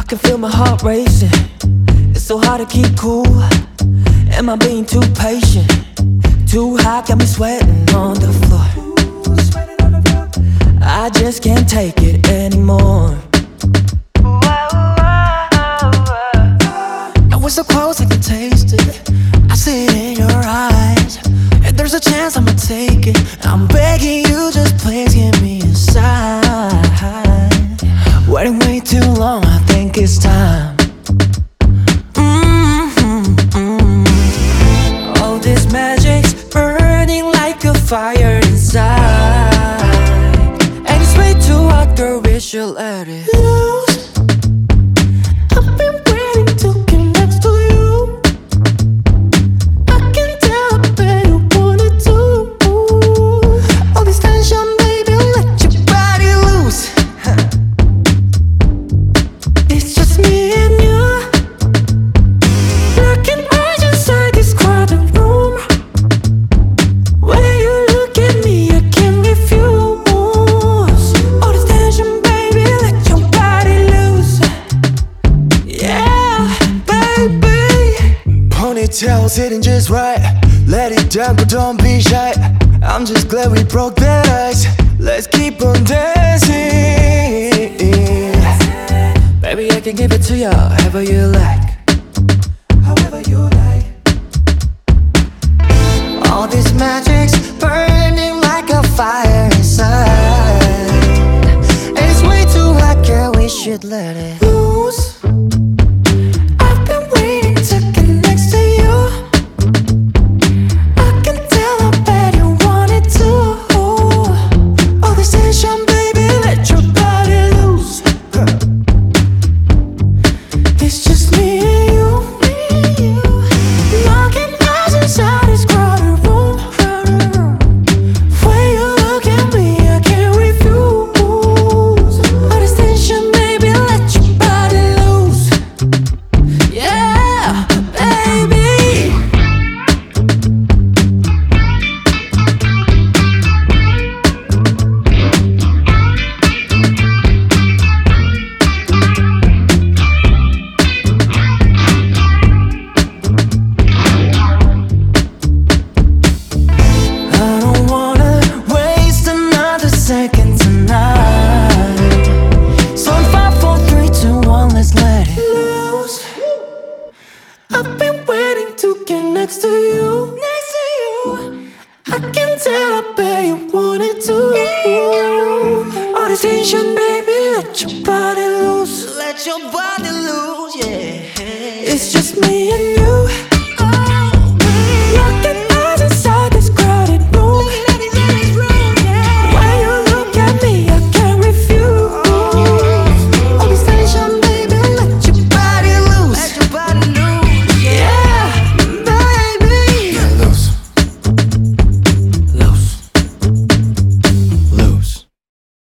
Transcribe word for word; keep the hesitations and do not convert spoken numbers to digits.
can feel my heart racing. It's so hard to keep cool. Am I being too patient? Too hot, got me sweating on the floor. I just can't take it anymore. I was so close, I can taste it. I see it in your eyes. If there's a chance, I'ma take it. I'm begging you, just please give me a sign. Waiting way too long, I think it's time. Mm-hmm-hmm. All this magic's burning like a fire inside, and it's way too hot, girl, we should let it loose. I've been waiting to get next to you. I can tell, baby, you want it too. All this tension, baby, let your body loose. It's just me and you, looking eyes inside this crowded room. When you look at me, I can't refuse. All this tension, baby, let your body loose. Yeah, baby. Ponytail sitting just right. Let it down, but don't be shy. I'm just glad we broke that ice. Let's keep on dancing. Baby, I can give it to you however you like. However you like. All this magic's burning like a fire inside, and it's way too hot, girl, we should let it loose. I've been waiting to get next to you. I can tell, I bet you want it too. All this tension, baby, let your body loose. It's just me and you, locking eyes inside this crowded room. When you look at me, I can't refuse. All this tension, baby, let your body loose. Yeah, baby. I don't wanna waste another second tonight. So in five, four, three, two, one, let's let it loose. I've been waiting to get next to you. Next to you. I can tell, I bet you want it too. All this tension, baby, let your body loose. Let your body loose, yeah. It's just me and you.